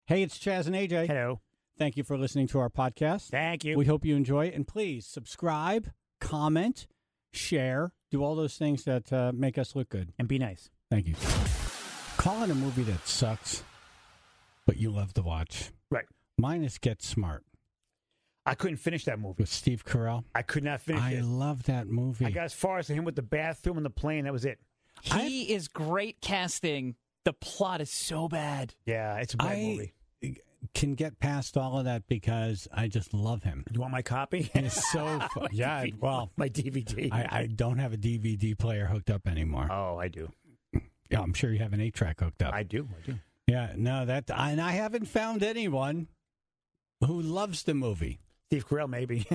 Hey, it's Chaz and AJ. Hello. Thank you for listening to our podcast. Thank you. We hope you enjoy it. And please subscribe, comment, share, do all those things that make us look good. And be nice. Thank you. Call it a movie that sucks, but you love to watch. Right. Mine is Get Smart I couldn't finish that movie. with Steve Carell. I could not finish I it. love that movie. I got as far as him with the bathroom and the plane. That was it. He is great casting. The plot is so bad. Yeah, it's a bad I movie. can get past all of that because I just love him. You want my copy? It's so fun. Yeah, well, my DVD. I don't have a DVD player hooked up anymore. Oh, I do. Yeah, I'm sure you have an 8-track hooked up. I do. Yeah, no, and I haven't found anyone who loves the movie. Steve Carell, maybe.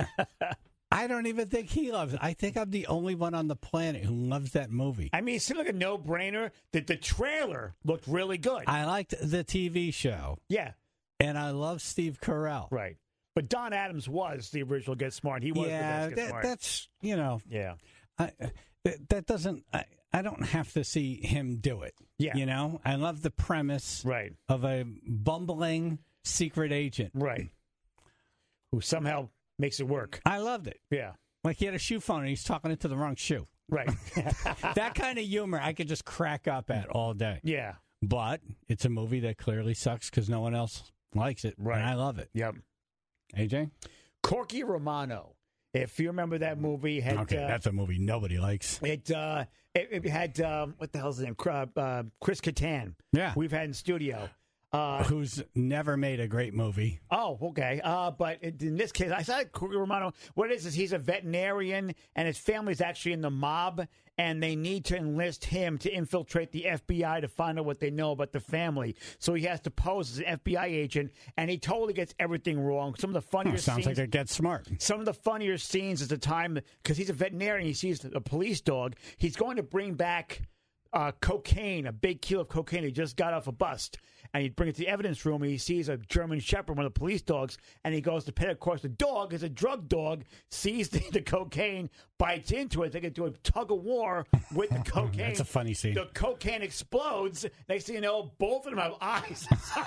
I don't even think he loves it. I think I'm the only one on the planet who loves that movie. I mean, it seemed like a no-brainer. That the trailer looked really good. I liked the TV show, Yeah, and I love Steve Carell. right. But Don Adams was the original Get Smart. He was the best Get Smart. That's, Yeah. that doesn't, I don't have to see him do it. Yeah. You know, I love the premise Right. of a bumbling secret agent. Right. Who somehow makes it work. I loved it. Yeah. Like he had a shoe phone and he's talking into the wrong shoe. Right. That kind of humor I could just crack up at all day. Yeah. But it's a movie that clearly sucks because no one else likes it. Right. And I love it. Yep. AJ? Corky Romano. If you remember that movie, had Okay, that's a movie nobody likes. it had what the hell's his name? Chris Kattan. Yeah. We've had in studio. Who's never made a great movie. Oh, okay. But in this case, I saw Corky Romano. What it is he's a veterinarian, and his family's actually in the mob, and they need to enlist him to infiltrate the FBI to find out what they know about the family. So he has to pose as an FBI agent, and he totally gets everything wrong. Some of the funniest Sounds scenes, like it gets smart. some of the funnier scenes is the time, because he's a veterinarian, he sees a police dog. He's going to bring back cocaine, a big kilo of cocaine. He just got off a bust. And he'd bring it to the evidence room, and he sees a German Shepherd, one of the police dogs, and he goes to pet it. Of course, the dog is a drug dog, sees the cocaine, bites into it. They get to a tug of war with the cocaine. That's a funny scene. The cocaine explodes. Next thing you know, both of them have eyes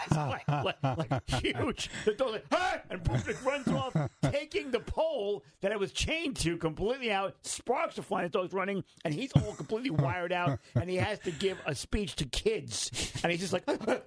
like huge. The dog's like, hey! And boom, it runs off, taking the pole that it was chained to completely out. Sparks are flying. The dog's running, and he's all completely wired out, and he has to give a speech to kids. And he's just like...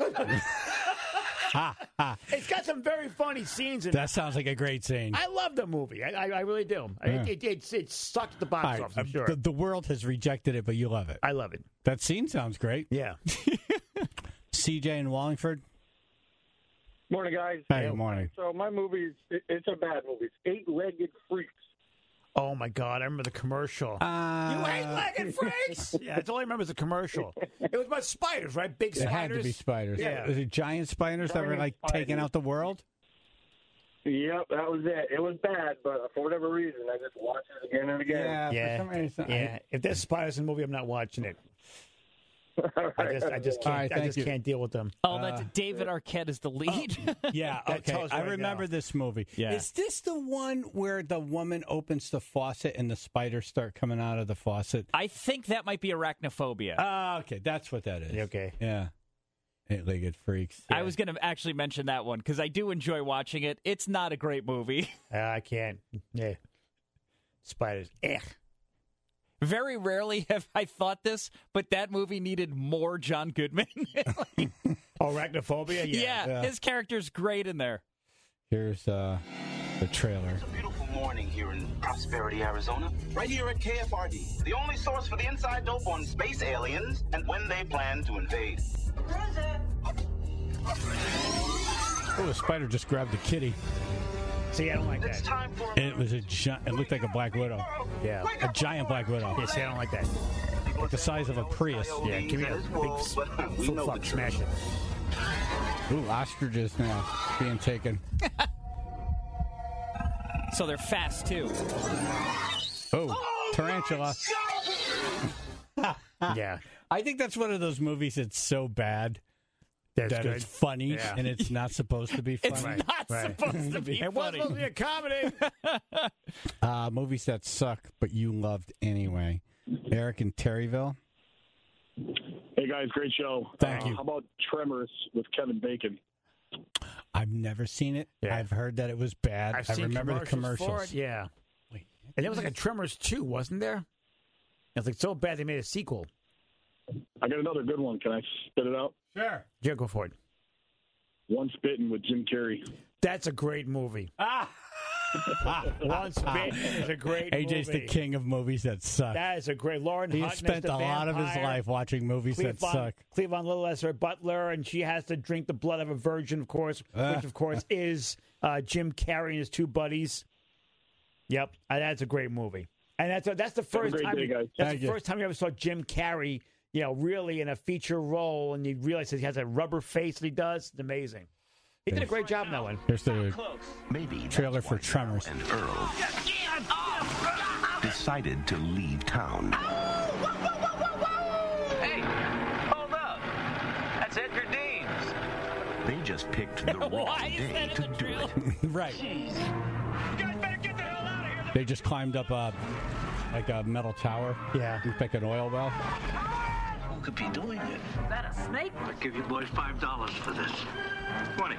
It's got some very funny scenes in it. That sounds like a great scene. I love the movie. I really do. Yeah. It sucked at the box All right, office, I'm sure. the world has rejected it, but you love it. I love it. That scene sounds great. Yeah. CJ in Wallingford? Morning, guys. Hey, good morning. So my movie, it's a bad movie. It's Eight-Legged Freaks. Oh, my God. I remember the commercial. You eight-legged freaks! Yeah, that's all I remember is the commercial. It was about spiders, right? Big It spiders. had to be spiders. Yeah. Was it giant spiders that were Giant like spiders. taking out the world? Yep, that was it. It was bad, but for whatever reason, I just watched it again and again. Yeah. For some reason. Yeah. If there's spiders in the movie, I'm not watching it. All right, I just All can't. right, I thank just you. can't deal with them. Oh, that's David Arquette is the lead. Yeah, That okay. tells I right remember now. this movie. Yeah. Is this the one where the woman opens the faucet and the spiders start coming out of the faucet? I think that might be arachnophobia. Okay, that's what that is. Okay. Yeah. Eight-legged freaks. I was going to actually mention that one because I do enjoy watching it. It's not a great movie. I can't. Yeah. Spiders. Ugh. Very rarely have I thought this, but that movie needed more John Goodman. Oh, arachnophobia? Yeah, his character's great in there. Here's the trailer. It's a beautiful morning here in Prosperity, Arizona. Right here at KFRD, the only source for the inside dope on space aliens and when they plan to invade. Oh, the spider just grabbed the kitty. See, I don't like It's that. time for And it was a it looked like a black widow. Yeah. A giant black widow. Yeah, see, I don't like that. Like the size of a Prius. Yeah, give me a big flip-flop, smash it. Ooh, ostriches now being taken. So they're fast, too. Oh, tarantula. Yeah. I think that's one of those movies that's so bad That's that good. it's funny Yeah. and it's not supposed to be funny. It's not supposed to be It was funny. supposed to be a comedy. Movies that suck, but you loved anyway. Eric in Terryville. Hey, guys, great show. Thank you. How about Tremors with Kevin Bacon? I've never seen it. Yeah. I've heard that it was bad. I've I seen remember the commercials. for it. Yeah. Wait, And there was like a Tremors 2, wasn't there? It was like so bad they made a sequel. I got another good one. Can I spit it out? Sure. Yeah, go for it. Once Bitten with Jim Carrey. That's a great movie. Once Bitten is a great AJ's movie. the king of movies that suck. That is a great. Lauren He Hutton has spent is the a lot of his vampire. life watching movies that suck. Cleavon Little as her butler, and she has to drink the blood of a virgin, of course, which, of course, is Jim Carrey and his two buddies. Yep, that's a great movie. And that's the first time. That's the first time you ever saw Jim Carrey, really in a feature role, and you realize that he has a rubber face that he does. It's amazing. He did a great job in that one. Here's the Maybe trailer for Tremors. and Earl decided to leave town. Hey, hold up. That's Edgar Deans. They just picked the wrong Why is day that in to the do trailer? it. Right. You guys better get the hell out of here. They just climbed up a metal tower. Yeah. Looked like an oil well. Who could be doing it? Is that a snake? I'll give you boys $5 for this. 20.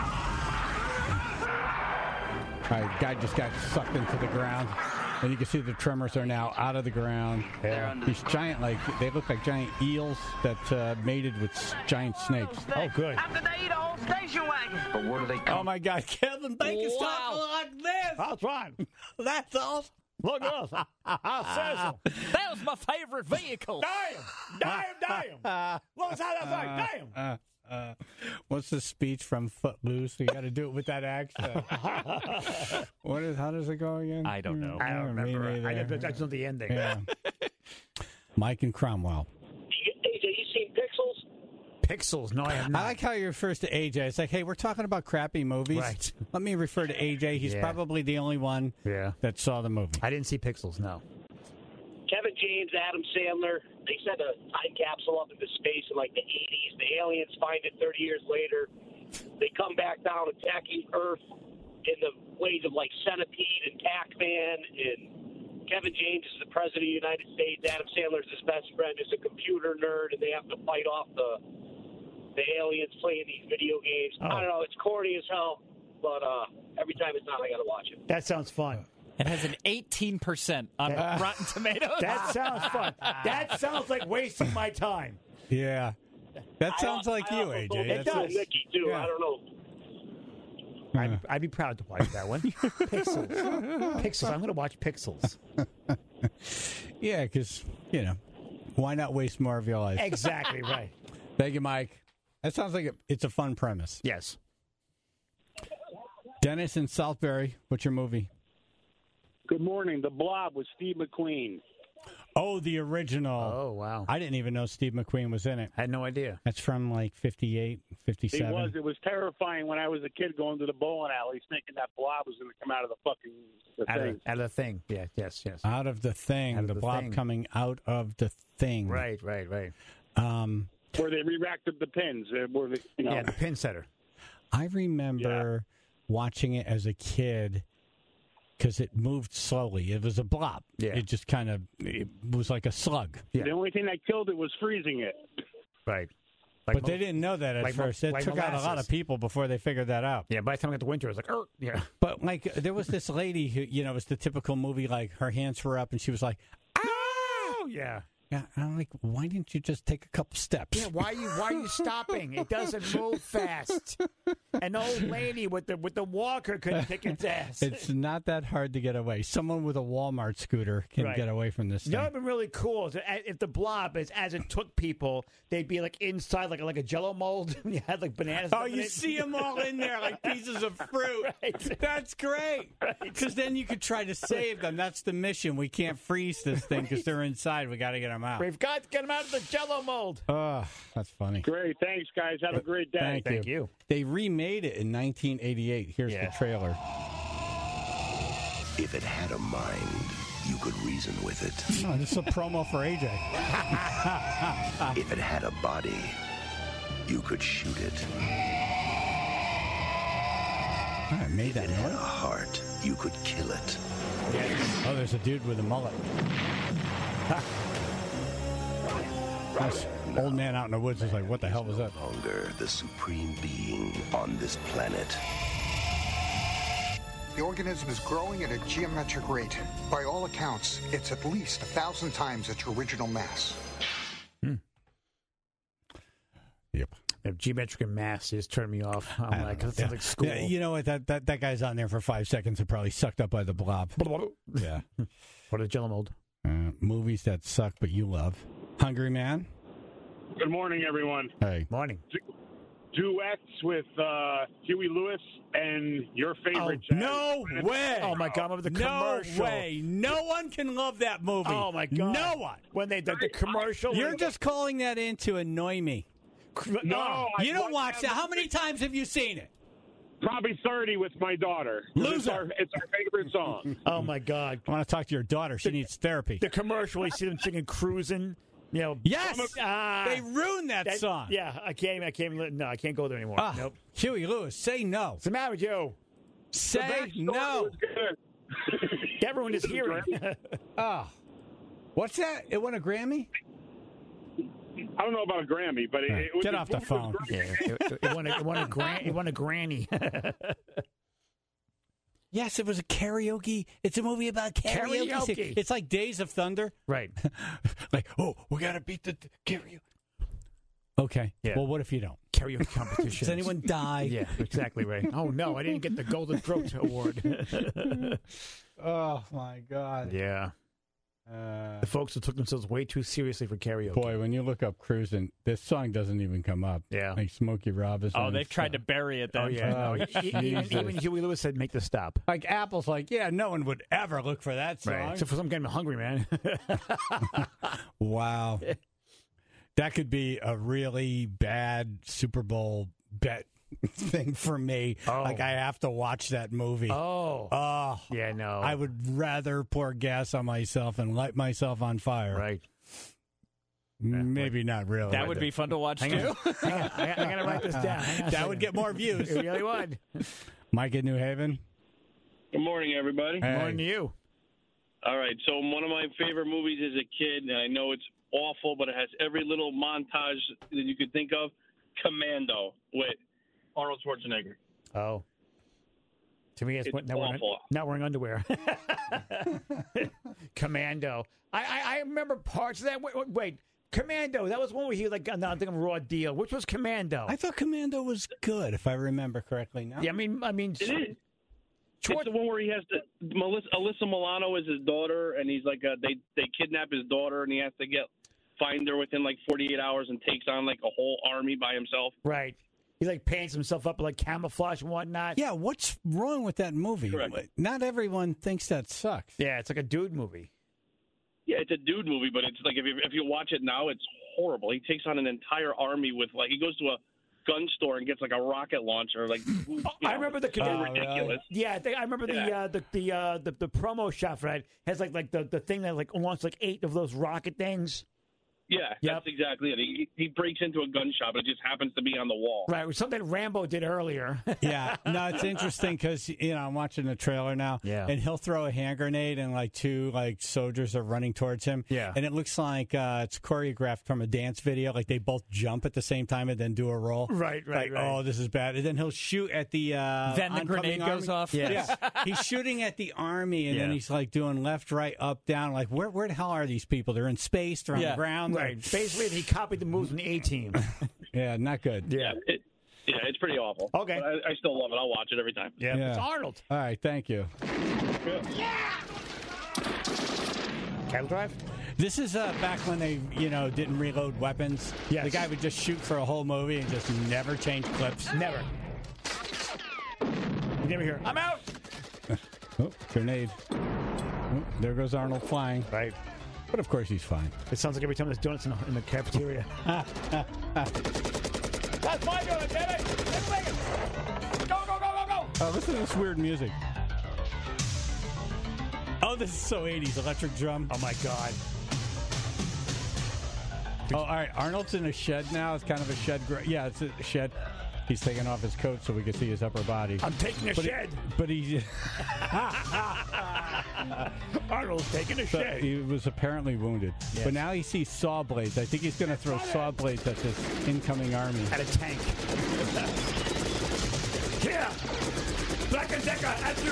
All right, guy just got sucked into the ground. And you can see the Tremors are now out of the ground. Yeah. These giant, they look like giant eels that mated with giant snakes. Oh, good. How could they eat a whole station wagon? But where do they come Oh, my God. Kevin Bacon's Wow. talking like this. That's right. That's awesome. Look at us. How That was my favorite vehicle. Damn. Look at how that's like. Damn. What's the speech from Footloose? You got to do it with that accent. How does it go again? I don't know. I don't Me remember. neither. I just know the ending. Yeah. Mike and Cromwell. AJ, you seen Pixels? Pixels. No, I have not. I like how you refers to AJ. It's like, hey, we're talking about crappy movies. Right. Let me refer to AJ. He's Yeah. probably the only one that saw the movie. I didn't see Pixels, no. Kevin James, Adam Sandler, they sent a time capsule up into space in like the 80s. The aliens find it 30 years later. They come back down attacking Earth in the ways of like Centipede and Pac-Man. And Kevin James is the president of the United States. Adam Sandler is his best friend, is a computer nerd, and they have to fight off the aliens playing these video games. I don't know. It's corny as hell, but every time it's on, I got to watch it. That sounds fun. It has an 18% on Rotten Tomatoes. That sounds fun. That sounds like wasting my time. Yeah. That sounds like you, AJ. It does. Mickey, too. Yeah. I don't know. I'd be proud to watch that one. Pixels. Pixels. I'm going to watch Pixels. Yeah, because, why not waste more of your life? Exactly right. Thank you, Mike. That sounds like it's a fun premise. Yes. Dennis in Southbury, what's your movie? Good morning. The Blob with Steve McQueen. Oh, the original. Oh, wow. I didn't even know Steve McQueen was in it. I had no idea. That's from like 58, 57. It was terrifying when I was a kid going to the bowling alleys thinking that Blob was going to come out of the thing. Out of the thing. Yeah, yes. Out of the thing. Out of the the blob thing. coming out of the thing. Right. Where they re-racked up the pins. Yeah, the pin setter. I remember watching it as a kid because it moved slowly. It was a blob. Yeah. It just it was like a slug. Yeah. The only thing that killed it was freezing it. Right. But they didn't know that at first. It took out a lot of people before they figured that out. Yeah, by the time I got to winter, I was like, yeah. But there was this lady who, it was the typical movie, like her hands were up and she was like, Oh, yeah. yeah. And I'm like, why didn't you just take a couple steps? Yeah, why are you stopping? It doesn't move fast. An old lady with the walker couldn't kick its ass. It's not that hard to get away. Someone with a Walmart scooter can Right. get away from this You thing. know what'd been really cool is if the blob, as it took people, they'd be like inside like a Jello mold. You had like bananas. Oh, you see them all in there like pieces of fruit. Right. That's great. Because then you could try to save them. That's the mission. We can't freeze this thing because they're inside. We got to get them out. We've got to get them out of the Jello mold. Oh, that's funny. Great. Thanks, guys. Have a great day. Thank you. They remade it in 1988. Here's the trailer. If it had a mind, you could reason with it. Oh, this is a promo for AJ. If it had a body, you could shoot it. I made If that it had a noise. heart, you could kill it. Oh, there's a dude with a mullet. Nice. Old man out in the woods is like, what the hell was that? No longer the supreme being on this planet. The organism is growing at a geometric rate. By all accounts, it's at least 1,000 times its original mass. Yep. If geometric mass just turned me off. I'm like, that sounds like school. Yeah, you know what? That guy's on there for 5 seconds and probably sucked up by the blob. Yeah. What is Jello mold? Movies that suck but you love. Hungry Man. Good morning, everyone. Hey. Morning. Duets with Huey Lewis and your favorite. No way! Oh my God! Remember the commercial? No way! No one can love that movie. Oh my God! No one. When they did the commercial, You're just calling that in to annoy me. No, you don't watch that. How many times have you seen it? Probably 30 with my daughter. Loser. It's our favorite song. Oh my God! I want to talk to your daughter. She needs therapy. The commercial, you see them singing "Cruising." You know, yes, they ruined that song. Yeah, I can't go there anymore. Nope. Huey Lewis, say no. What's the matter with you? Say no. Everyone is hearing. What's that? It won a Grammy? I don't know about a Grammy, but it was get off the phone. Yeah, it won a granny. Yes, it was a karaoke. It's a movie about karaoke. It's like Days of Thunder. Right. Like, we got to beat the karaoke. Okay. Yeah. Well, what if you don't? Karaoke competition. Does anyone die? Yeah, exactly right. Oh, no, I didn't get the Golden Throat Award. Oh, my God. Yeah. The folks who took themselves way too seriously for karaoke. Boy, when you look up Cruising, this song doesn't even come up. Yeah. Like Smokey Robinson. Oh, they've tried to bury it then. Oh, yeah. Even Huey Lewis said make the stop. Like Apple's like, yeah, no one would ever look for that song. Right. Except for some getting hungry, man. Wow. That could be a really bad Super Bowl bet thing for me. Like I have to watch that movie. Oh. Yeah, no. I would rather pour gas on myself and light myself on fire. Right. Maybe not really. That would be fun to watch, too. I got to write this down. That would get more views. It really would. Mike in New Haven. Good morning, everybody. Hey. Morning to you. All right, so one of my favorite movies as a kid, and I know it's awful, but it has every little montage that you could think of, Commando with Arnold Schwarzenegger. Oh. To me, it's awful. Not wearing underwear. Commando. I remember parts of that. Wait. Commando. That was one where he was like, no, I'm thinking Raw Deal. Which was Commando? I thought Commando was good, if I remember correctly. No? It Yeah, is. It's the one where he has to. Alyssa Milano is his daughter, and he's like, they kidnap his daughter, and he has to find her within like 48 hours and takes on like a whole army by himself. Right. He like paints himself up like camouflage and whatnot. Yeah, what's wrong with that movie? Correct. Not everyone thinks that sucks. Yeah, it's like a dude movie. Yeah, it's a dude movie, but it's like if you watch it now, it's horrible. He takes on an entire army with like he goes to a gun store and gets like a rocket launcher. Like I remember the ridiculous. Yeah, I remember the promo shot for that has like the thing that like launched like 8 of those rocket things. Yeah, that's exactly it. He breaks into a gun shop. It just happens to be on the wall. Right, which something Rambo did earlier. Yeah, no, it's interesting because I'm watching the trailer now, and he'll throw a hand grenade and like 2 like soldiers are running towards him. Yeah, and it looks like it's choreographed from a dance video. Like they both jump at the same time and then do a roll. Right. Oh, this is bad. And then he'll shoot at the then the grenade goes off. Yeah, he's shooting at the army, and then he's like doing left, right, up, down. Like where the hell are these people? They're in space. They're on the ground. Right. Basically, he copied the moves from the A-Team. Yeah, not good. Yeah. It's pretty awful. Okay. But I still love it. I'll watch it every time. Yeah. It's Arnold. All right, thank you. Yeah. Cattle Drive? This is back when they, didn't reload weapons. Yes. The guy would just shoot for a whole movie and just never change clips. Never. You never hear, I'm out! Grenade. Oh, there goes Arnold flying. Right. But of course he's fine. It sounds like every time there's donuts in the cafeteria. That's my donut, damn it! Go! Oh, listen to this weird music. Oh, this is so 80s. Electric drum. Oh, my God. Oh, all right. Arnold's in a shed now. It's kind of a shed. Yeah, it's a shed. He's taking off his coat so we can see his upper body. I'm taking a shed. Arnold's taking a shed. He was apparently wounded. Yes. But now he sees saw blades. I think he's going to throw saw blades at this incoming army. At a tank. Yeah! Black and Decker, at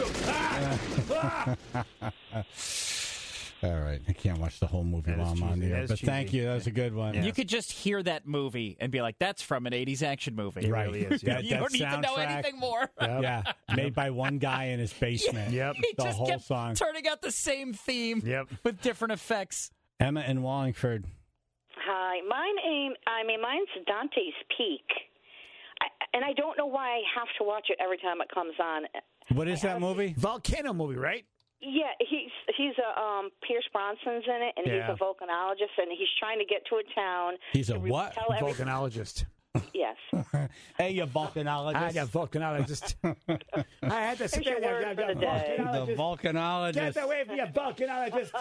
you! All right. I can't watch the whole movie while I'm on the air. But thank you. That was a good one. You could just hear that movie and be like, that's from an 80s action movie. It really is. Yeah. You don't need to know anything more. Yep. Yeah. Made by one guy in his basement. Yep. He The just whole kept song. turning out the same theme with different effects. Emma in Wallingford. Hi. Mine's Dante's Peak. And I don't know why I have to watch it every time it comes on. What is that movie? Volcano movie, right? Yeah, he's a Pierce Brosnan's in it, and he's a volcanologist, and he's trying to get to a town. He's a what? Volcanologist. Yes. Hey, you volcanologist. I got volcanologist. I had to say The volcanologist. Get away from you, volcanologist.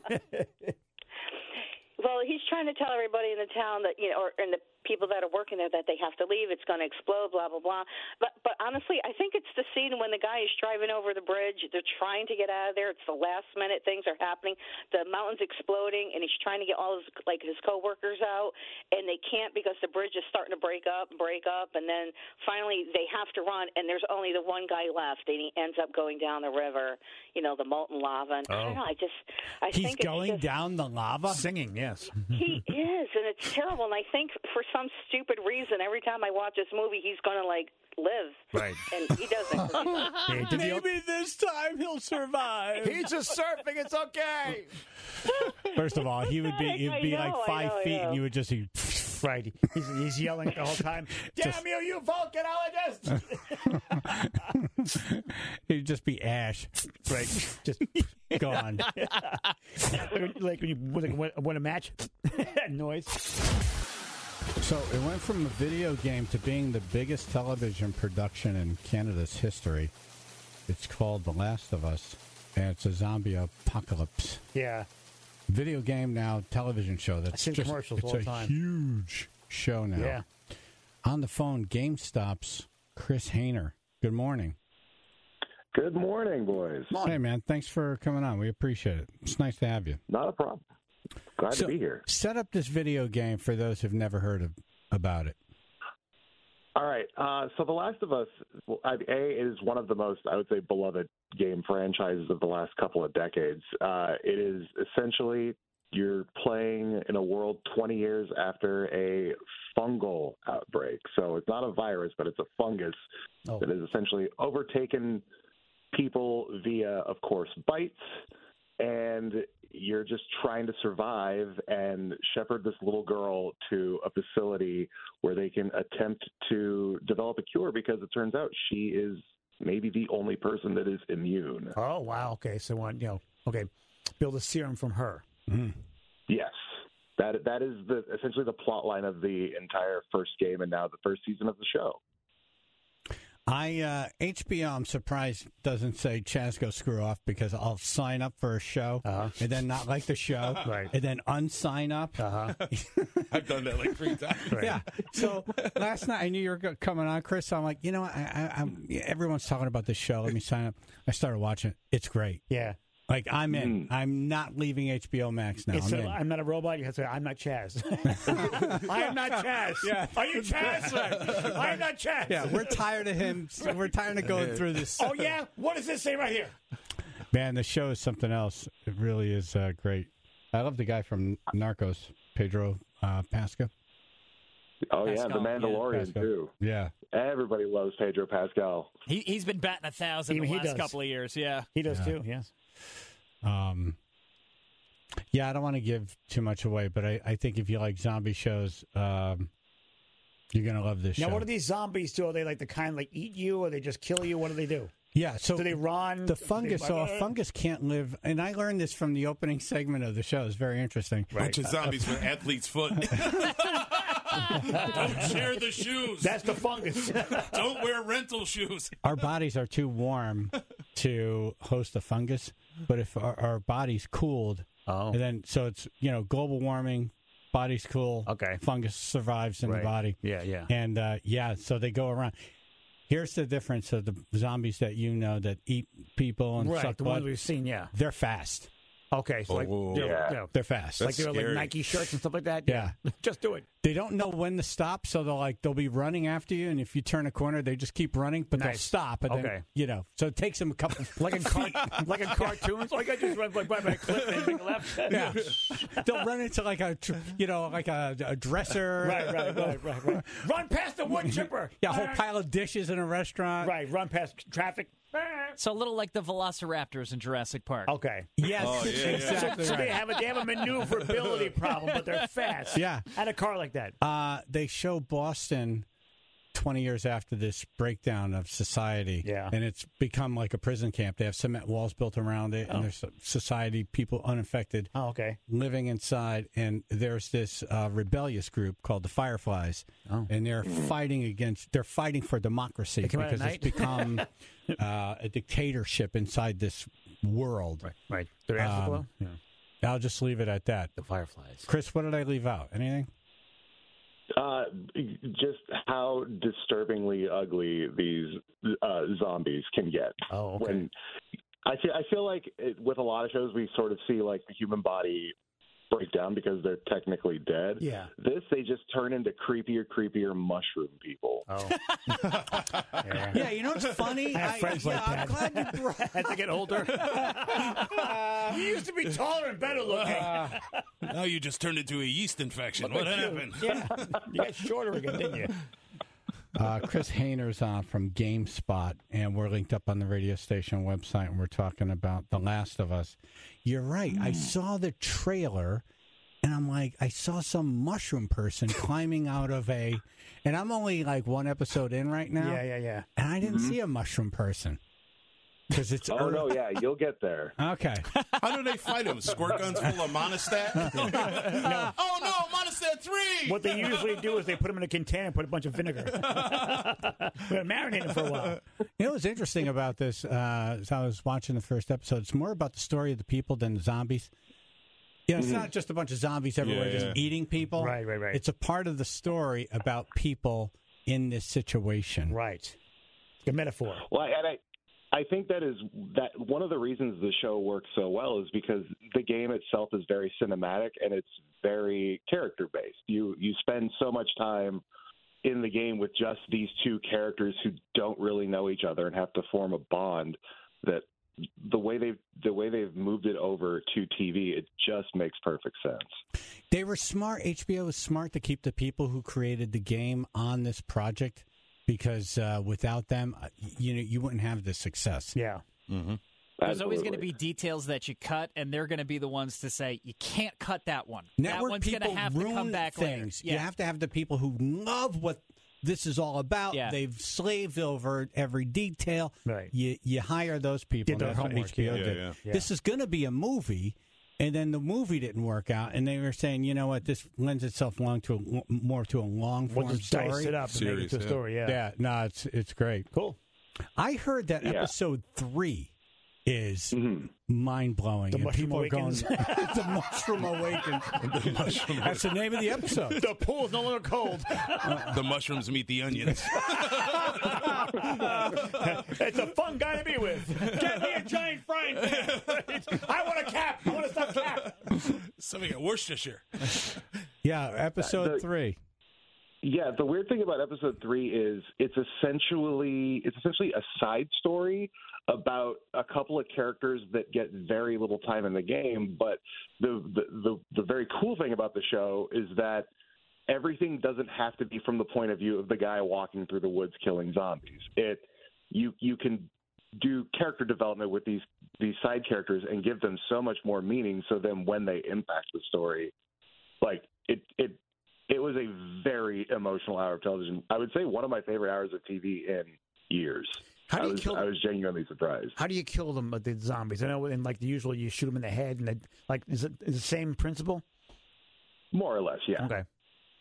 Well, he's trying to tell everybody in the town that, and the people that are working there that they have to leave. It's going to explode, blah, blah, blah. But honestly, I think it's the scene when the guy is driving over the bridge. They're trying to get out of there. It's the last minute. Things are happening. The mountain's exploding, and he's trying to get all his coworkers out, and they can't because the bridge is starting to break up, and then finally they have to run, and there's only the one guy left, and he ends up going down the river, the molten lava. And I don't know. I He's think going it's just, down the lava? Singing, yes. He is, and it's terrible. And I think for some stupid reason, every time I watch this movie, he's going to live. Right. And he doesn't. Maybe this time he'll survive. He's just surfing. It's okay. First of all, he'd be like 5 feet, and you would just see. Right. He's yelling the whole time. Damn you volcanologist! He'd just be ash. Right. Just gone. Like when you win a match. That noise. So it went from a video game to being the biggest television production in Canada's history. It's called The Last of Us, and it's a zombie apocalypse. Yeah. Video game now, television show. That's just commercials all the time. It's a huge show now. Yeah. On the phone, GameStop's Chris Hayner. Good morning. Good morning, boys. Hey, man. Thanks for coming on. We appreciate it. It's nice to have you. Not a problem. Glad to be here. Set up this video game for those who've never heard about it. All right. So The Last of Us, is one of the most, I would say, beloved game franchises of the last couple of decades. It is essentially you're playing in a world 20 years after a fungal outbreak. So it's not a virus, but it's a fungus that has essentially overtaken people via, of course, bites. And you're just trying to survive and shepherd this little girl to a facility where they can attempt to develop a cure, because it turns out she is maybe the only person that is immune. Oh, wow. Okay. So, build a serum from her. Mm-hmm. Yes. That is essentially the plot line of the entire first game and now the first season of the show. HBO, I'm surprised doesn't say, Chaz, go screw off, because I'll sign up for a show and then not like the show, right, and then unsign up. I've done that like 3 times. Right. Yeah. So last night I knew you were coming on, Chris. So I'm like, everyone's talking about this show. Let me sign up. I started watching it. It's great. Yeah. Like, I'm in. I'm not leaving HBO Max now. I'm not a robot. You have to say, I'm not Chaz. I am not Chaz. Yeah. Are you Chaz? I'm not Chaz. Yeah, we're tired of him. We're tired of going through this. Oh, yeah? What does this say right here? Man, the show is something else. It really is great. I love the guy from Narcos, Pedro Pascal. Oh, Pascal, yeah, the Mandalorian, too. Yeah. Everybody loves Pedro Pascal. He's been batting 1,000 the last couple of years, yeah. He does, too, yes. Yeah, I don't want to give too much away, but I think if you like zombie shows, you're going to love this show. Now, what do these zombies do? Are they the kind eat you, or they just kill you? What do they do? Yeah, so do they run? The fungus, a fungus can't live, and I learned this from the opening segment of the show. It's very interesting. Right. Bunch of zombies with athlete's foot. Don't share the shoes. That's the fungus. Don't wear rental shoes. Our bodies are too warm to host a fungus, but if our body's cooled, and then so it's global warming, Body's cool. Okay. Fungus survives in the body. Yeah. And, so they go around. Here's the difference of the zombies that you know that eat people and suck the blood. ones we've seen, yeah. They're fast. Okay, so They're fast. Like they're like Nike shirts and stuff like that. Yeah. Just do it. They don't know when to stop, so they'll be running after you, and if you turn a corner, they just keep running, but they'll stop. And then, so it takes them a couple like in cartoons. Like I just run by a cliff and make a left. Yeah. They'll run into like a dresser. Right. Run past the wood chipper. Yeah, a whole pile of dishes in a restaurant. Right. Run past traffic. So a little like the Velociraptors in Jurassic Park. Okay. Yes, exactly. So they have a maneuverability problem, but they're fast. Yeah. And a car like that. They show Boston 20 years after this breakdown of society. Yeah. And it's become like a prison camp. They have cement walls built around it, and there's society, people unaffected. Oh, okay. Living inside. And there's this rebellious group called the Fireflies. Oh. And they're fighting for democracy because it's become a dictatorship inside this world. Right. Their ass below? Yeah. I'll just leave it at that. The Fireflies. Chris, what did I leave out? Anything? Just how disturbingly ugly these zombies can get. Oh, okay. When I feel like with a lot of shows we sort of see like the human body break down because they're technically dead. Yeah. They just turn into creepier mushroom people. Oh. Yeah, you know what's funny? I have friends like that. I'm glad you brought As I get older. You used to be taller and better looking. Now you just turned into a yeast infection. What happened? Yeah. You got shorter again, didn't you? Chris Hayner's on from GameSpot, and we're linked up on the radio station website, and we're talking about The Last of Us. You're right. I saw the trailer, and I'm like, I saw some mushroom person climbing out of and I'm only like one episode in right now. Yeah. And I didn't see a mushroom person. Because it's no, you'll get there. Okay. How do they fight him? Squirt guns full of Monistat? No. Oh no, Monistat 3! What they usually do is they put them in a container and put a bunch of vinegar. We're marinating them for a while. You know what's interesting about this, as I was watching the first episode, it's more about the story of the people than the zombies. You know, it's not just a bunch of zombies everywhere just eating people. Right. It's a part of the story about people in this situation. Right. It's a metaphor. Well, and I think that one of the reasons the show works so well is because the game itself is very cinematic and it's very character based. You spend so much time in the game with just these two characters who don't really know each other and have to form a bond that the way they've moved it over to TV, it just makes perfect sense. They were smart. HBO was smart to keep the people who created the game on this project. Because without them, you wouldn't have the success. Yeah. Mm-hmm. There's always going to be details that you cut, and they're going to be the ones to say, you can't cut that one. Network that one's going people to have to come back things. later. Yeah. You have to have the people who love what this is all about. Yeah. They've slaved over every detail. Right. You hire those people. Get their That's what homework, HBO did. Yeah. This is going to be a movie. And then the movie didn't work out, and they were saying, you know what, this lends itself more to a long form We'll just story. dice it up and make it to a story. Yeah. No, it's great. Cool. I heard that episode 3 is mind blowing. The Mushroom Awakens. The Mushroom Awakens. That's the name of the episode. The pool's no longer cold. The mushrooms meet the onions. It's a fun guy to be with. Get me a giant frying pan. I want a cap. I want a stuffed cap. Something at Worcestershire. Yeah, episode 3. Yeah, the weird thing about episode 3 is it's essentially a side story about a couple of characters that get very little time in the game. But the very cool thing about the show is that everything doesn't have to be from the point of view of the guy walking through the woods killing zombies. You can do character development with these side characters and give them so much more meaning. So then when they impact the story, like it was a very emotional hour of television. I would say one of my favorite hours of TV in years. I was genuinely surprised. How do you kill them, the zombies? I know, in like the usual, you shoot them in the head, and is it the same principle? More or less, yeah. Okay.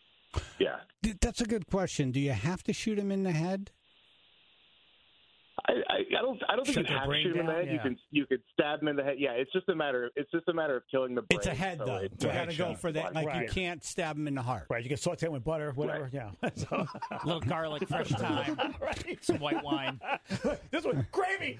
Yeah. That's a good question. Do you have to shoot him in the head? I don't think Shut you their have to brain shoot him in the down, head. You could stab him in the head. Yeah, it's just a matter of killing the brain. It's a head, so though. it's You a got to go headshot. for that. Like, you Right. can't stab him in the heart. Right, you can saute it with butter, whatever. Right. Yeah, so, A little garlic, fresh thyme, right. some white wine. This one, gravy.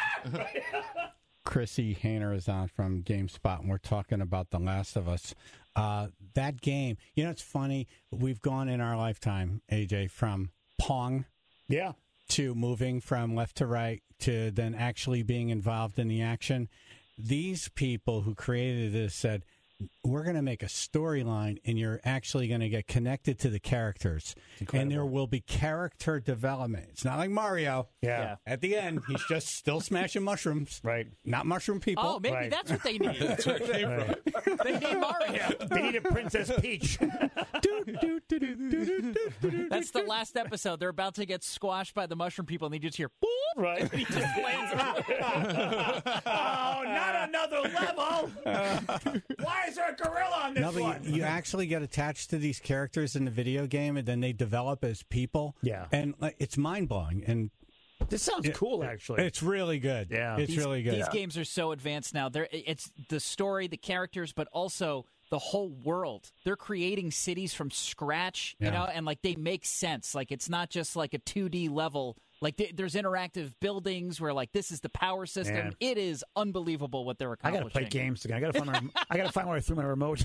Chrissy Hayner is on from GameSpot, and we're talking about The Last of Us. That game, it's funny. We've gone in our lifetime, AJ, from Pong Yeah. to moving from left to right to then actually being involved in the action. These people who created this said, we're going to make a storyline, and you're actually going to get connected to the characters. And there will be character development. It's not like Mario. Yeah. At the end, he's just still smashing mushrooms. Right. Not mushroom people. Oh, maybe Right. that's what they need. That's where it came from. They need Mario. They need a Princess Peach. That's the last episode. They're about to get squashed by the mushroom people, and they just hear, boop, Right. and he just lands. Oh, not another level. Why is there a gorilla on this No, but one? you actually get attached to these characters in the video game, and then they develop as people. Yeah. And it's mind-blowing. And This sounds cool, actually. it's really good. Yeah. It's really good. These games are so advanced now. It's the story, the characters, but also the whole world. They're creating cities from scratch, Yeah. and like they make sense. Like it's not just like a 2D level. Like there's interactive buildings where like this is the power system. Man. It is unbelievable what they're I accomplishing. got to play games again. I got to find where I threw my remote.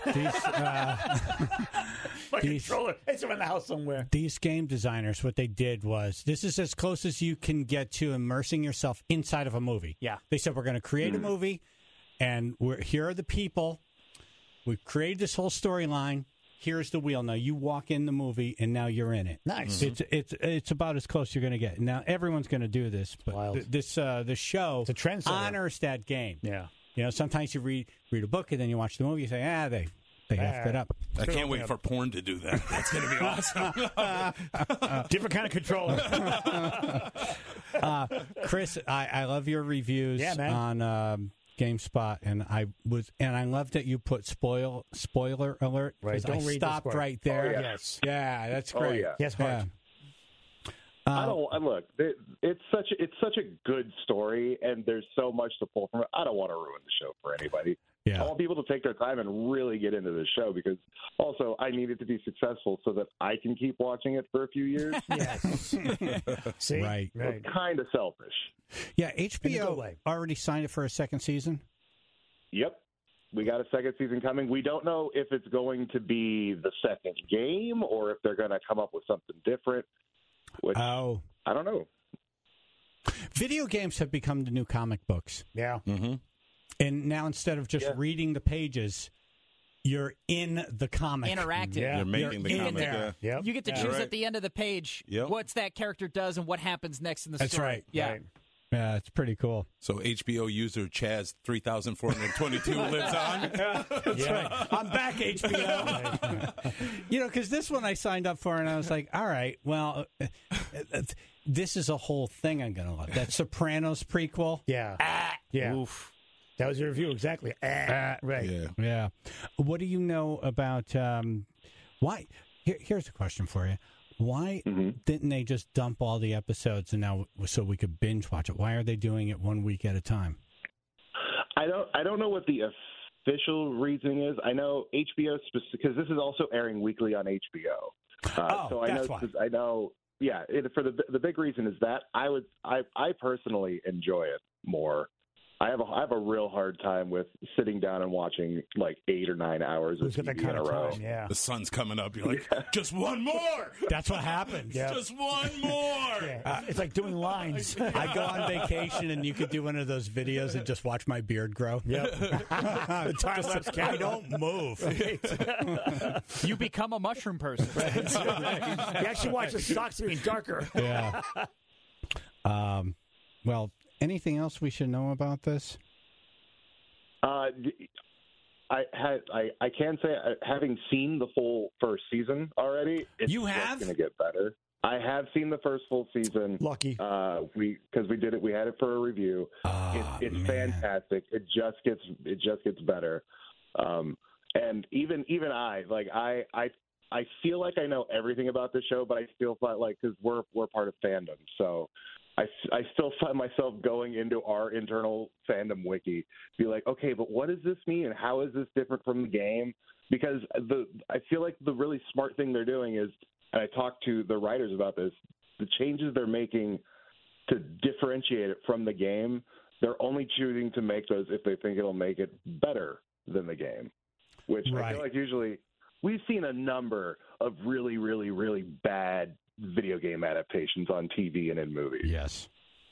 My controller. It's in the house somewhere. These game designers, what they did was, this is as close as you can get to immersing yourself inside of a movie. Yeah. They said, we're going to create a movie, and here are the people. We've created this whole storyline. Here's the wheel. Now you walk in the movie, and now you're in it. Nice. It's about as close you're going to get. Now everyone's going to do this, but Wild. this show It's a trendsetter. honors that game. Yeah. Sometimes you read a book, and then you watch the movie. You say, they effed it up. I can't wait for porn to do that. That's going to be awesome. Different kind of controller. Chris, I love your reviews on GameSpot, and I love that you put spoiler alert. Right, don't I read the stopped spoiler. right there. Oh, yes. Yeah, that's Oh, great. yeah. Yes, Mark. I don't look. It's such a good story, and there's so much to pull from it. I don't want to ruin the show for anybody. Yeah. I want people to take their time and really get into the show, because also I need it to be successful so that I can keep watching it for a few years. Yes. See? Right. Right. Kind of selfish. Yeah, In a good HBO way. already signed it for a second season. Yep. We got a second season coming. We don't know if it's going to be the second game or if they're going to come up with something different. Which, I don't know. Video games have become the new comic books. Yeah. Mm-hmm. And now instead of just reading the pages, you're in the comic. Interactive. Yeah. You're making the in comic. there. Yeah. Yep. You get to Yeah. choose Right. at the end of the page what's that character does and what happens next in the That's story. right. Yeah. Right. Yeah, it's pretty cool. So HBO user Chaz 3422 lives on. That's right. I'm back, HBO. Because this one I signed up for, and I was like, all right, well, this is a whole thing I'm going to love. That Sopranos prequel. Yeah. Yeah. Oof. That was your review, exactly. Right. Yeah. Yeah. What do you know about why? Here's a question for you. Why didn't they just dump all the episodes and now so we could binge watch it? Why are they doing it 1 week at a time? I don't know what the official reasoning is. I know HBO because this is also airing weekly on HBO. So that's why. I know. Yeah, for the big reason is that I personally enjoy it more. I have a real hard time with sitting down and watching like 8 or 9 hours of Who's got that TV kind in a of row. time? Yeah. The sun's coming up. You're like, just one more. That's what happens. Yeah. Just one more. Yeah. It's like doing lines. I go on vacation and you could do one of those videos and just watch my beard grow. Yep. The time lapse I don't move. You become a mushroom person. You actually watch the socks getting darker. Yeah. Well, anything else we should know about this? I can say, having seen the full first season already, it's You have? going to get better. I have seen the first full season. Lucky. Because we did it. We had it for a review. It's fantastic. It just gets better. And even I feel like I know everything about the show, but I still feel like because we're part of fandom, so I still find myself going into our internal fandom wiki, be like, okay, but what does this mean, and how is this different from the game? Because I feel like the really smart thing they're doing is, and I talked to the writers about this, the changes they're making to differentiate it from the game, they're only choosing to make those if they think it'll make it better than the game, which I feel like usually we've seen a number of really, really, really bad video game adaptations on TV and in movies. Yes.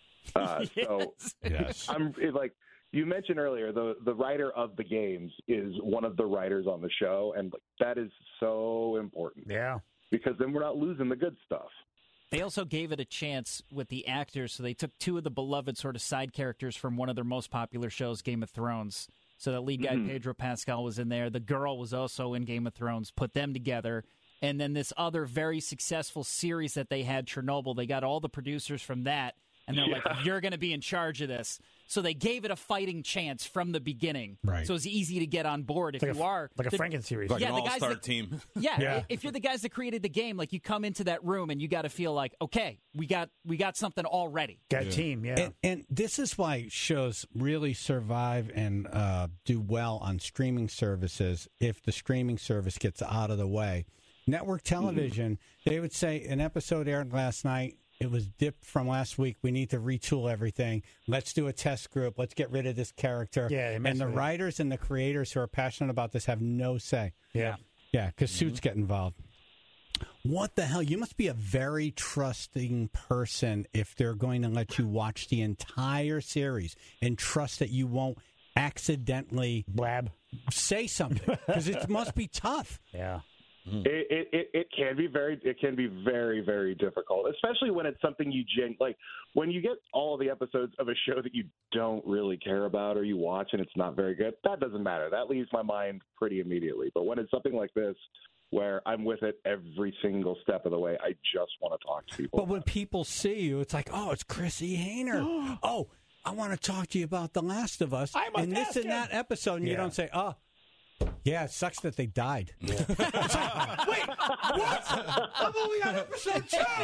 So I'm like you mentioned earlier, the writer of the games is one of the writers on the show, and that is so important. Yeah. Because then we're not losing the good stuff. They also gave it a chance with the actors, so they took two of the beloved sort of side characters from one of their most popular shows, Game of Thrones. So the lead guy, Pedro Pascal, was in there. The girl was also in Game of Thrones, put them together. And then this other very successful series that they had, Chernobyl, they got all the producers from that, and they're like, you're going to be in charge of this. So they gave it a fighting chance from the beginning. Right. So it's easy to get on board if you are. Like a Franken series. Like an all-star team. Yeah, if you're the guys that created the game, like you come into that room and you got to feel like, okay, we got something already. Got a team, yeah. And this is why shows really survive and do well on streaming services if the streaming service gets out of the way. Network television, they would say an episode aired last night. It was dipped from last week. We need to retool everything. Let's do a test group. Let's get rid of this character. Yeah, and the writers and the creators who are passionate about this have no say. Yeah. Yeah, because suits get involved. What the hell? You must be a very trusting person if they're going to let you watch the entire series and trust that you won't accidentally say something, because it must be tough. Yeah. It can be very, very difficult, especially when it's something you like. When you get all of the episodes of a show that you don't really care about or you watch and it's not very good, that doesn't matter. That leaves my mind pretty immediately. But when it's something like this, where I'm with it every single step of the way, I just want to talk to people. But when people see you, it's like, oh, it's Chris E. Hayner. Oh, I want to talk to you about The Last of Us and this and that episode, and you don't say, oh. Yeah, it sucks that they died. Yeah. It's like, wait, what? I'm only on episode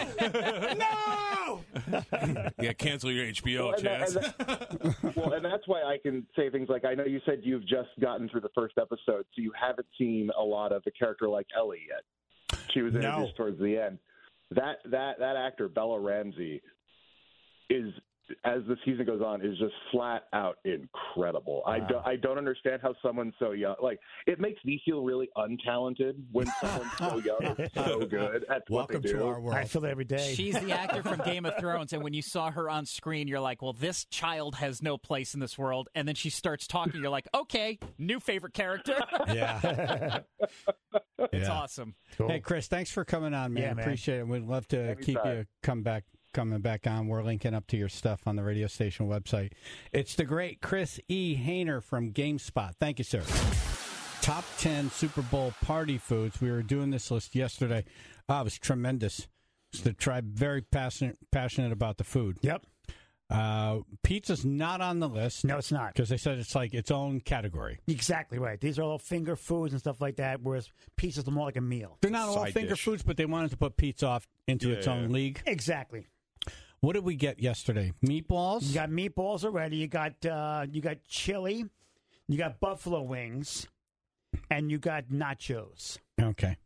2. No! Yeah, cancel your HBO, Chaz. And that's why I can say things like, I know you said you've just gotten through the first episode, so you haven't seen a lot of the character like Ellie yet. She was introduced towards the end. That actor, Bella Ramsey, is, as the season goes on, is just flat out incredible. Wow. I don't understand how someone so young, like, it makes me feel really untalented when someone's so young and so good at what they do. Welcome to our world. I feel that every day. She's the actor from Game of Thrones, and when you saw her on screen, you're like, well, this child has no place in this world. And then she starts talking, you're like, okay, new favorite character. Yeah. It's awesome. Cool. Hey, Chris, thanks for coming on, man. Yeah, man. Appreciate it. We'd love to keep you coming back on. We're linking up to your stuff on the radio station website. It's the great Chris E. Hayner from GameSpot. Thank you, sir. Top 10 Super Bowl party foods. We were doing this list yesterday. Oh, it was tremendous. The tribe very passionate about the food. Yep. Pizza's not on the list. No, it's not. Because they said it's like its own category. Exactly right. These are all finger foods and stuff like that, whereas pizza's more like a meal. They're not all finger foods, but they wanted to put pizza off into its own league. Exactly. What did we get yesterday? Meatballs? You got meatballs already. You got chili. You got buffalo wings. And you got nachos. Okay.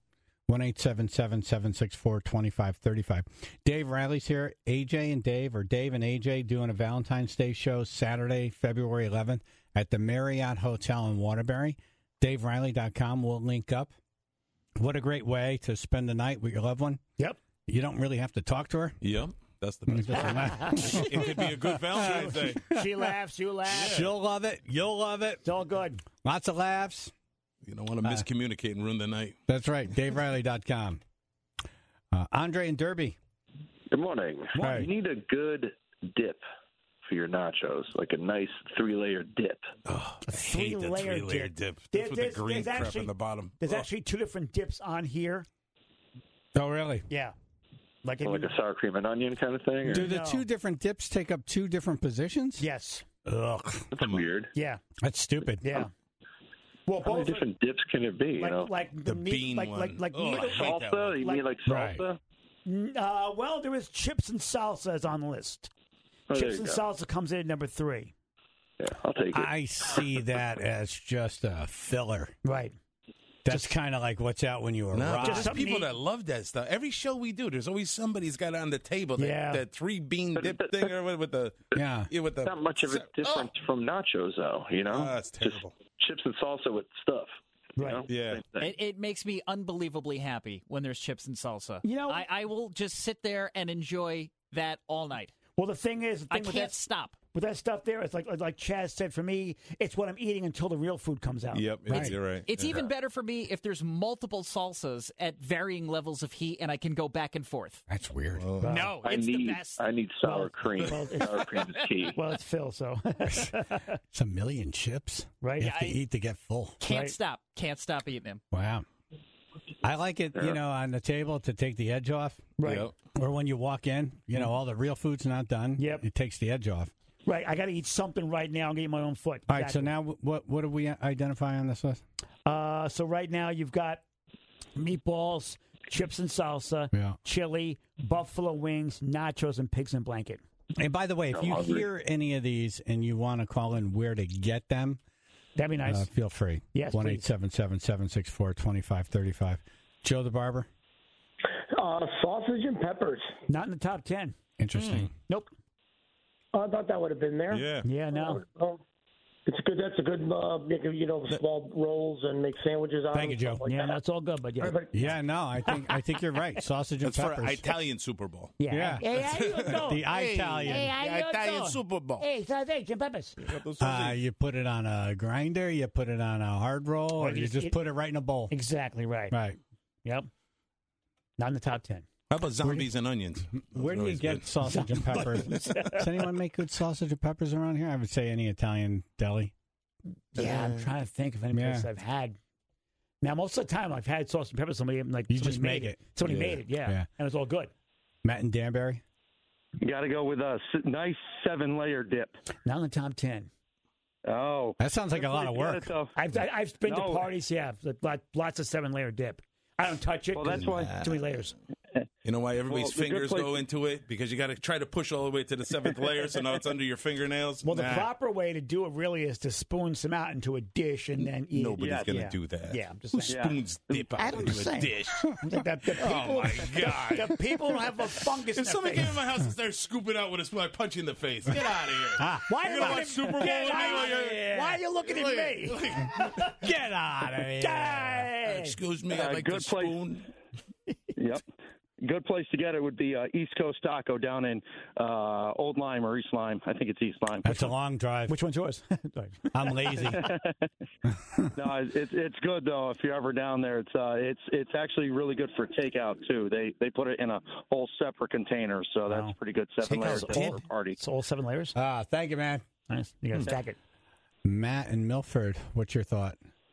1-877-764-2535. Dave Riley's here. AJ and Dave, or Dave and AJ, doing a Valentine's Day show Saturday, February 11th at the Marriott Hotel in Waterbury. DaveRiley.com will link up. What a great way to spend the night with your loved one. Yep. You don't really have to talk to her. Yep. That's the best part. It could be a good Valentine's Day. She laughs, you laugh. Yeah. She'll love it. You'll love it. It's all good. Lots of laughs. You don't want to miscommunicate and ruin the night. That's right. DaveRiley.com. Andre and Derby. Good morning. Hi. You need a good dip for your nachos, like a nice 3-layer dip. Oh, I hate the 3-layer dip. That's with the green crap on the bottom. There's actually 2 different dips on here. Oh, really? Yeah. Like a sour cream and onion kind of thing? Or? Do the 2 different dips take up 2 different positions? Yes. Ugh. That's weird. Yeah. That's stupid. Yeah. Well, how many different dips can it be? Like the bean like, one. Like salsa? You mean like salsa? Right. Well, there was chips and salsa on the list. there Chips you and go. salsa comes in at number 3. Yeah, I'll take it. I see that as just a filler. Right. That's kind of like what's out when you No, arrive. there's people that love that stuff. Every show we do, there's always somebody's got on the table that 3-bean dip thing or with the with the Not much of a difference from nachos, though. You know, that's terrible. Just chips and salsa with stuff. Right. Know? Yeah. Same thing. It makes me unbelievably happy when there's chips and salsa. You know, I will just sit there and enjoy that all night. Well, the thing is, I can't stop. With that stuff there, it's like Chaz said, for me, it's what I'm eating until the real food comes out. Yep, you're right. It's even better for me if there's multiple salsas at varying levels of heat and I can go back and forth. That's weird. No, it's the best. I need sour cream. Sour cream is key. Well, it's Phil, so. It's a million chips. Right. You have to eat to get full. Can't stop. Can't stop eating them. Wow. I like it, on the table to take the edge off. Right. Yep. Or when you walk in, all the real food's not done. Yep. It takes the edge off. Right, I got to eat something right now. I'm going to eat my own foot. All right, so now what do we identify on this list? So right now you've got meatballs, chips and salsa, chili, buffalo wings, nachos, and pigs in blanket. And by the way, if you hear any of these and you want to call in where to get them, that'd be nice. Feel free. Yes, 1-877-764-2535. Joe the Barber? Sausage and peppers. Not in the top 10. Interesting. Nope. I thought that would have been there. Yeah. Yeah, no. It's good. That's a good, small rolls and make sandwiches out of Thank you, Joe. Yeah, that's all good, but yeah. Yeah, no, I think you're right. Sausage and That's peppers. for Italian Super Bowl. Yeah. Hey, how you doing? The Italian. Hey, how The you Italian doing? Super Bowl. Hey, sausage and peppers. You put it on a grinder, you put it on a hard roll, or you just put it right in a bowl. Exactly right. Right. Yep. Not in the top 10. How about zombies and onions? Where do you get sausage and peppers? Does anyone make good sausage and peppers around here? I would say any Italian deli. Yeah, I'm trying to think of any place I've had. Now, most of the time I've had sausage and peppers. Somebody just make it. Somebody made it, yeah. And it's all good. Matt and Danbury? You got to go with a nice 7-layer dip. Not in the top 10. Oh. That sounds like a lot of work. I've been to parties, lots of 7-layer dip. I don't touch it. Well, that's why. Too many layers. You know why everybody's the good fingers place- go into it? Because you got to try to push all the way to the 7th layer, so now it's under your fingernails. Well, the proper way to do it really is to spoon some out into a dish and then eat. Nobody's going to do that. Yeah, I'm just Who saying. spoons dip out into a dish? Oh, my God. The people don't have a fungus in If their somebody face. came in my house and started scooping out with a spoon, I'd punch you in the face. Get out of here. Why You're going to watch Super Bowl with me? Why are you looking at me? Get out of here. Excuse me, I'd like good to place. spoon. Yep. Good place to get it would be East Coast Taco down in Old Lyme or East Lyme. I think it's East Lyme. That's a long drive. Which one's yours? I'm lazy. No, it's good though. If you're ever down there, it's actually really good for takeout too. They put it in a whole separate container, so that's pretty good. 7 layers for a party. It's all 7 layers. Thank you, man. Nice. You got to stack it. Matt and Milford, what's your thought?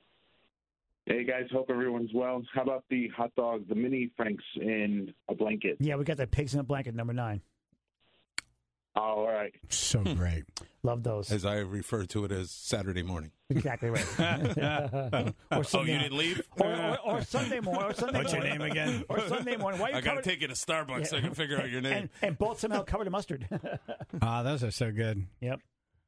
Hey guys, hope everyone's well. How about the hot dog, the mini Franks in a blanket? Yeah, we got the pigs in a blanket, number 9. Oh, all right. So great. Love those. As I refer to it as Saturday morning. Exactly right. Oh, you didn't leave? Or Sunday morning. Or Sunday What's your name again? Or Sunday morning. Why you I got to covered- take you to Starbucks so I can figure out your name. And both somehow covered in mustard. Those are so good. Yep.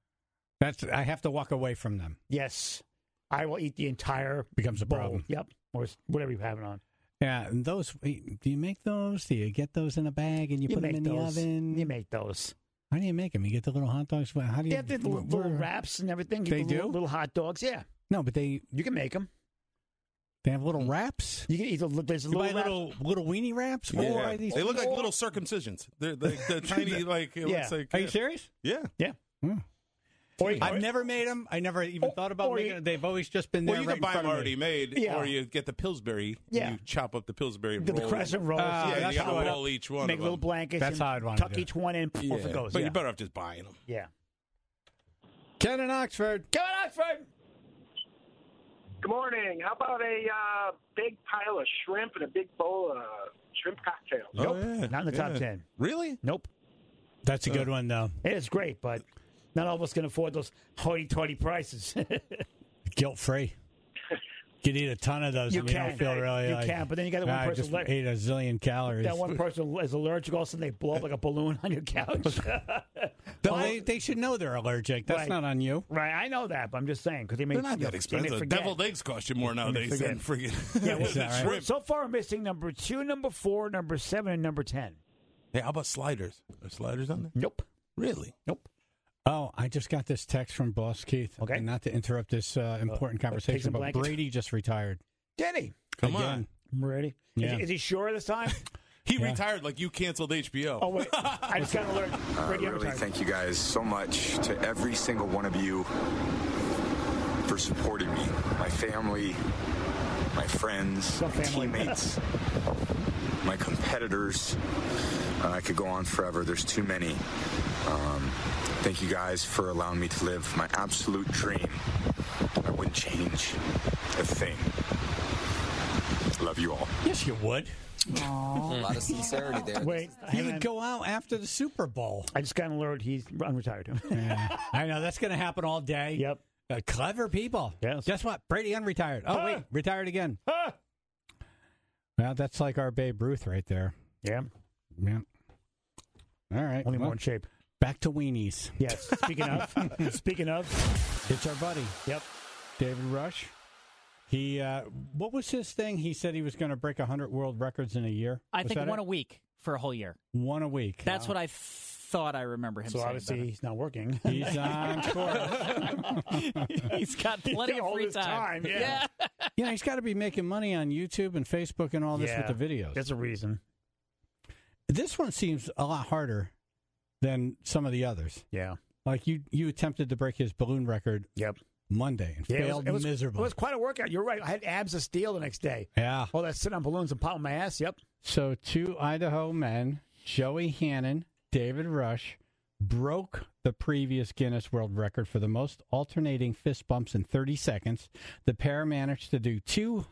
I have to walk away from them. Yes. I will eat the entire Becomes a bowl. problem. Yep. Or whatever you have it on. Yeah, and those, do you make those? Do you get those in a bag and you put them in the oven? You make those. How do you make them? You get the little hot dogs? How do you? They have the little wraps and everything. They do? Little hot dogs, yeah. No, but You can make them. they have little wraps? You can eat there's You little buy wraps. little weenie wraps? Yeah. Or are these They look like little circumcisions. They're tiny, like, it looks like. Are you serious? Yeah. Yeah. I've never made them. I never even thought about making them. They've always just been there. Well, you right can buy in front them of me. already made, Yeah. or you get the Pillsbury. Yeah. You chop up the Pillsbury. The roll. crescent rolls. Yeah, that's you got how to I- roll each one. Make of little them. blankets. That's and how I'd want to tuck do it. each one in. Off it goes. But yeah. you're better off just buying them. Yeah. Ken in Oxford. Kevin Oxford. Good morning. How about a big pile of shrimp and a big bowl of shrimp cocktail? Nope. Oh, yeah. Not in the top 10. Really? Nope. That's a good one, though. It is great, but not all of us can afford those hoity-toity prices. Guilt free. You can eat a ton of those. You and can. You don't feel really You like, can, but then you got the one I person just like- ate a zillion calories. that one person is allergic, all of a sudden they blow up like a balloon on your couch. They should know they're allergic. That's not on you. Right, I know that, but I'm just saying because They're not that expensive. Deviled eggs cost you more nowadays than friggin' shrimp. So far, I'm missing number 2, number 4, number 7, and number 10. Hey, how about sliders? Are sliders on there? Nope. Really? Nope. Oh, I just got this text from Boss Keith. Okay. And not to interrupt this important conversation, but Brady just retired. Did he? Come on. I'm ready. Yeah. Is he sure this time? He retired like you canceled HBO. Oh, wait. I just got to learn. Really, thank you guys so much to every single one of you for supporting me. My family, my friends, my teammates, my competitors. I could go on forever. There's too many. Thank you guys for allowing me to live my absolute dream. I wouldn't change a thing. Love you all. Yes, you would. Aww. A lot of sincerity there. Wait, he would go out after the Super Bowl. I just got to learn he's unretired. Yeah. I know. That's going to happen all day. Yep. Clever people. Yes. Guess what? Brady unretired. Oh, wait. Retired again. Well, that's like our Babe Ruth right there. Yeah. Yeah. All right. Only more in shape. Back to weenies. Yes. Speaking of, it's our buddy. Yep. David Rush. He, what was his thing? He said he was going to break 100 world records in a year. I think one a week for a whole year. One a week. That's what I thought I remember him saying. So obviously he's not working. He's on course. He's got plenty of free time. Yeah. Yeah, he's got to be making money on YouTube and Facebook and all this with the videos. That's a reason. This one seems a lot harder than some of the others. Yeah. Like you attempted to break his balloon record. Yep. Monday and failed miserably. It was quite a workout. You're right. I had abs of steel the next day. Yeah. All that sitting on balloons and popping my ass. Yep. So 2 Idaho men, Joey Hannon, David Rush, broke the previous Guinness World Record for the most alternating fist bumps in 30 seconds. The pair managed to do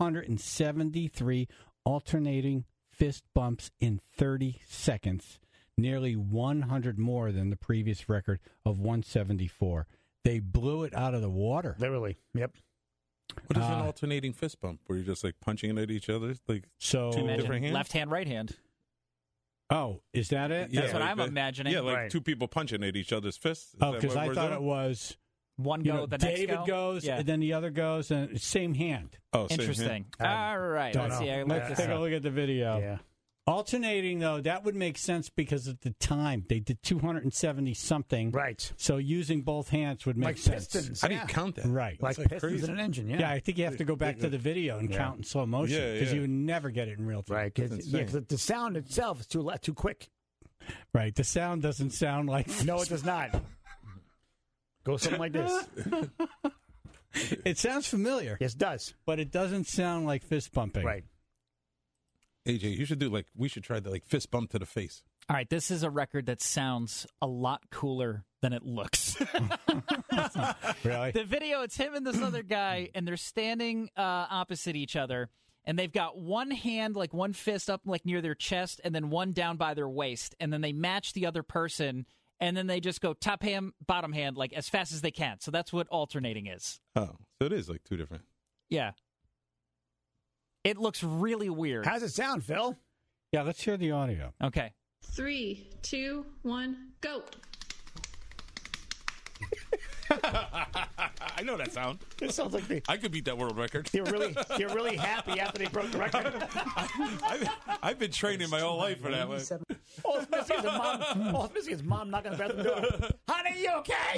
273 alternating fist bumps in 30 seconds, nearly 100 more than the previous record of 174. They blew it out of the water. Literally. Yep. What is an alternating fist bump? Where you're just like punching at each other, like two different hands? Left hand, right hand. Oh, is that it? That's what I'm imagining. Yeah, like two people punching at each other's fists. Oh, because I thought it was one go, the next David goes, and then the other goes, and same hand. Oh, interesting. All right, let's see. Let's take a look at the video. Yeah. Alternating, though, that would make sense because at the time they did 270 something. Right. So using both hands would make like sense. Pistons. How do you count that? Right. Like pistons crazy. In an engine, yeah. Yeah, I think you have to go back to the video and count in slow motion because you would never get it in real time. Right. Because the sound itself is too quick. Right. The sound doesn't sound like... No, it does not. Go something like this. It sounds familiar. Yes, it does. But it doesn't sound like fist bumping. Right. AJ, you should do we should try the fist bump to the face. All right, this is a record that sounds a lot cooler than it looks. Really? The video, it's him and this other guy, and they're standing opposite each other, and they've got one hand, like one fist up like near their chest, and then one down by their waist, and then they match the other person, and then they just go top hand, bottom hand, like as fast as they can. So that's what alternating is. Oh, so it is like two different. Yeah. It looks really weird. How's it sound, Phil? Yeah, let's hear the audio. Okay. 3, 2, 1, go. I know that sound. It sounds like I could beat that world record. You're really happy after they broke the record. I've been training my whole life for that one. All it's missing is mom knocking on the bathroom door. Honey, you okay?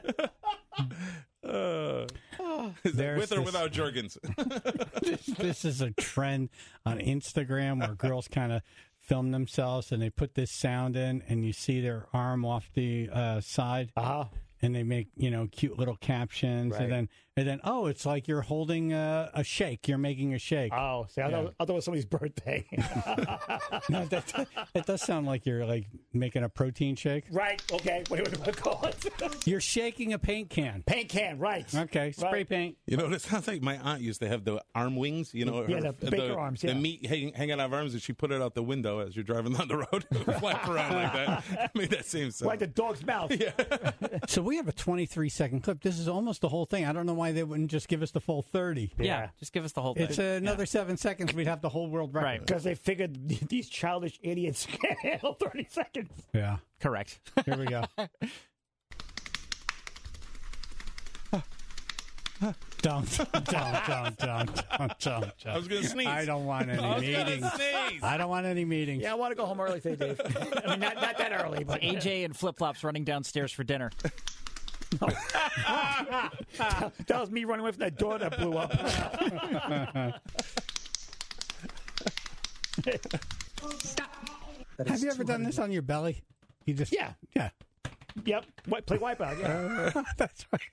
With or without Jergens? This is a trend on Instagram where girls kind of film themselves and they put this sound in, and you see their arm off the side, and they make cute little captions, right. and then oh, it's like you're holding a shake. You're making a shake. Oh, see, I thought it was somebody's birthday. No, that does sound like you're like making a protein shake. Right. Okay. What do you want to call it? You're shaking a paint can. Paint can. Right. Okay. Spray paint. You know, it sounds like my aunt used to have the arm wings. You know, yeah, the baker arms. Yeah. The meat hanging out of arms, and she put it out the window as you're driving down the road, flap around like that. Made that same sound. Like the dog's mouth. Yeah. So we have a 23-second clip. This is almost the whole thing. I don't know why they wouldn't just give us the full 30. Yeah, just give us the whole thing. It's another 7 seconds. We'd have the whole world record. Right. Because they figured these childish idiots can't handle 30 seconds. Yeah. Correct. Here we go. Don't. I was going to sneeze. I don't want any meetings. I don't want any meetings. Yeah, I want to go home early today, Dave. I mean, not that early, but AJ in flip-flops running downstairs for dinner. That was me running away from that door that blew up. Have you ever done this on your belly? You just Yeah. Yep. Play Wipeout. Yeah. That's right.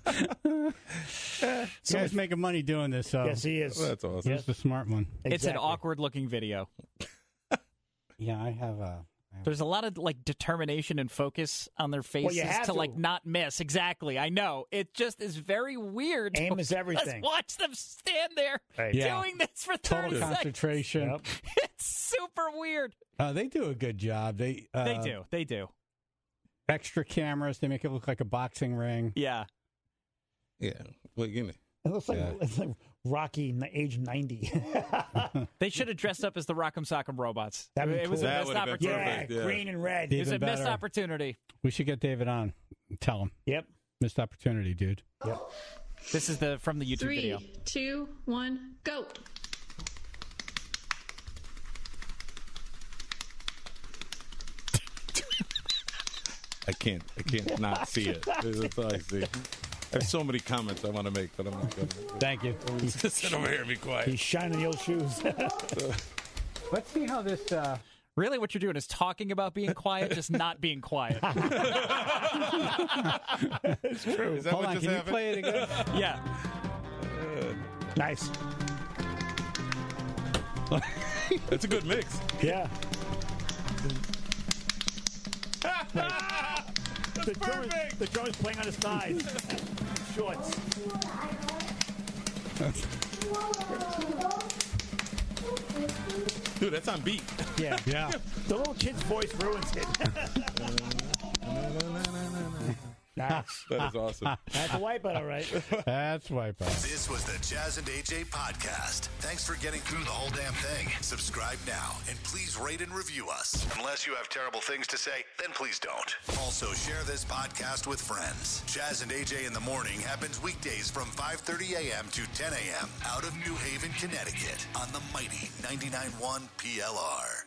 Guy's making money doing this. So Yes, he is. That's awesome. He's the smart one. It's an awkward-looking video. Yeah, I have a. There's a lot of determination and focus on their faces you have to. not miss. Exactly, I know. It just is very weird. Aim is everything. Let's watch them stand there Yeah. doing this for 30 Total seconds. concentration. Yep. It's super weird. They do a good job. They do. Extra cameras. They make it look like a boxing ring. Yeah. Yeah. Well, you know. It looks like Rocky, age 90. They should have dressed up as the Rock'em Sock'em Robots. That'd be It was cool. a That missed would've been opportunity. perfect. Yeah. Green and red. It was a Even missed better. opportunity. We should get David on. Tell him. Yep. Missed opportunity, dude. Yep. This is from the YouTube 3, video. 2, 1, go. I can't not see it. That's all I see. I have so many comments I want to make, but I'm not going to. Thank you. Just sit over here and be quiet. He's shining the old shoes. Let's see how this. Really, what you're doing is talking about being quiet, just not being quiet. It's true. Is that Hold what on, just can you happened? play it again? Yeah. Nice. It's a good mix. Yeah. That's perfect. The drummer's playing on his thighs. Shorts. Dude, that's on beat. Yeah. Yeah. The little kid's voice ruins it. Nice. That is awesome. That's a Wipeout, all right. That's Wipeout. This was the Jazz and AJ podcast. Thanks for getting through the whole damn thing. Subscribe now and please rate and review us. Unless you have terrible things to say, then please don't. Also, share this podcast with friends. Jazz and AJ in the Morning happens weekdays from 5:30 a.m. to 10 a.m. out of New Haven, Connecticut on the mighty 99.1 PLR.